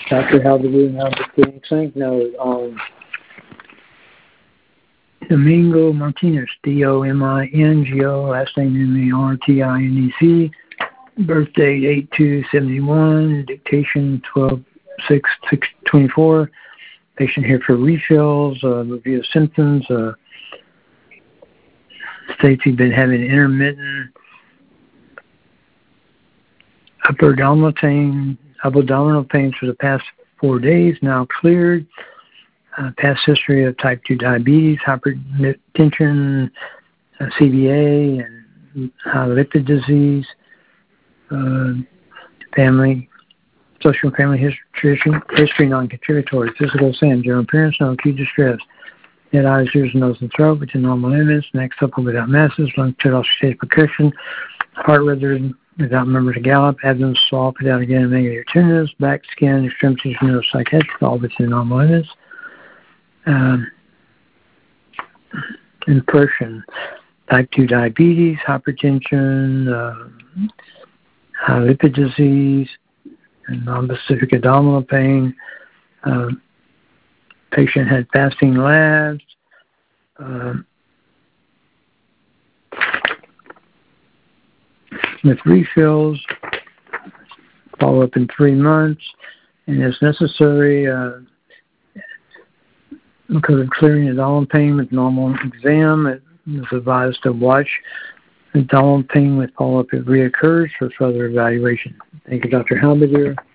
Dr. Halberdier, now the clinic note on Domingo Martinez, Domingo, last name Martinec, birthday 8/2/71, dictation 12/6/24. Patient here for refills, review of symptoms, states he's been having intermittent upper abdominal pain for the past 4 days, now cleared. Past history of type 2 diabetes, hypertension, CVA, and high lipid disease. Social family history non-contributory. Physical sin, general appearance, no acute distress. Head, eyes, ears, nose, and throat within normal limits. Neck supple without masses. Lungs cut off stage percussion. Heart rhythm without members of gallop. Abdomen soft without again negative tenderness. Back, skin, extremities, neuropsychiatric, all within normal limits. Impression, type 2 diabetes, hypertension, high lipid disease, and non-specific abdominal pain. Patient had fasting labs. With refills, follow up in 3 months, and as necessary, because of clearing abdominal pain with normal exam, it is advised to watch abdominal pain with follow-up if it reoccurs for further evaluation. Thank you, Dr. Halberdier.